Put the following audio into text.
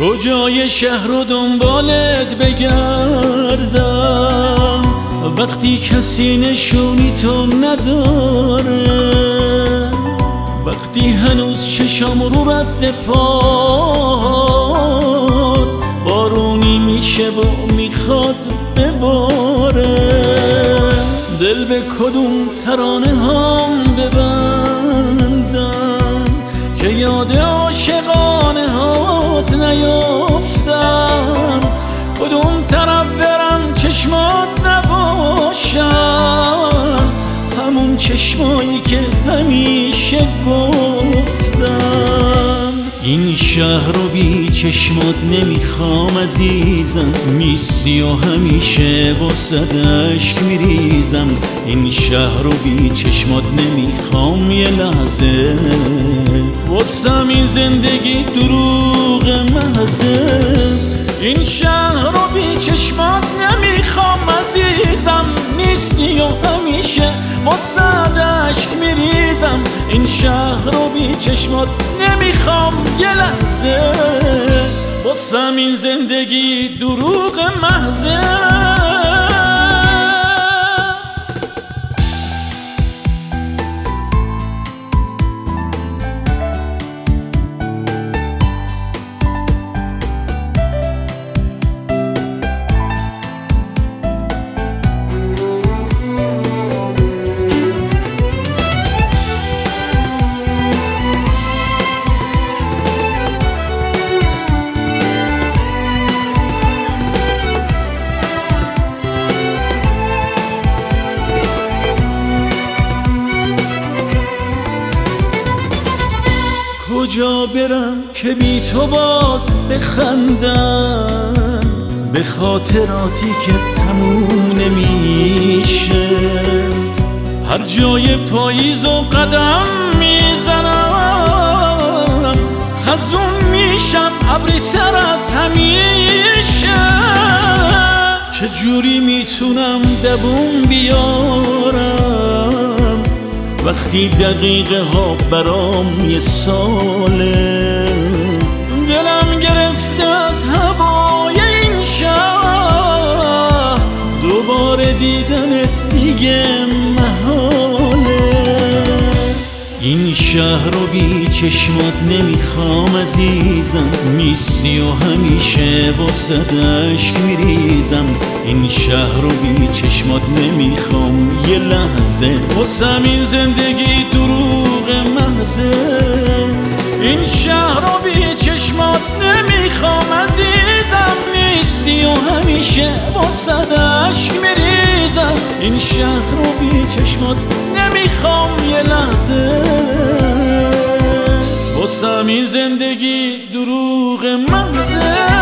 کجای شهر رو دنبالت بگردم وقتی کسی نشونی تو نداره، وقتی هنوز چشام رو رد پاد بارونی میشه و میخواد بباره. دل به کدوم ترانه هم ببندم که یاد عاشقانه هات نیافتم، کدوم طرف برم چشمات نباشن همون چشمایی که همیشه گفتم. این شهر رو بی چشمات نمیخوام عزیزم، نیستی و همیشه واسه اشک میریزم. این شهر رو بی چشمات نمیخوام یه لحظه، واسه این زندگی دروغ محضه. این شهر رو بی چشمات نمیخوام عزیزم، نیستی و همیشه واسه اشک میریزم. این شهر رو بی چشمات نمیخوام یه لحظه، واسه این زندگی دروغ محضه. کجا برم که بی تو باز بخندم به خاطراتی که تموم نمیشه. هر جای پاییز و قدم میزنم خزون میشم ابری تر از همیشه. چجوری میتونم دووم بیارم وقتی دقیقه ها برام یه ساله؟ دلم گرفته از هوای این شهر، دوباره دیدنت دیگه محاله. این شهر رو بی چشمات نمیخوام عزیزم، نیستی و همیشه واسه اشک میریزم. این شهر رو بی چشمات نمیخوام یه لحظه، واسه این زندگی دروغ محضه. این شهر رو بی چشمات نمیخوام عزیزم، نیستی و همیشه واسه اشک میریزم. این شهر رو بی چشمات نمیخوام یه لحظه، واسه این زندگی دروغ محضه.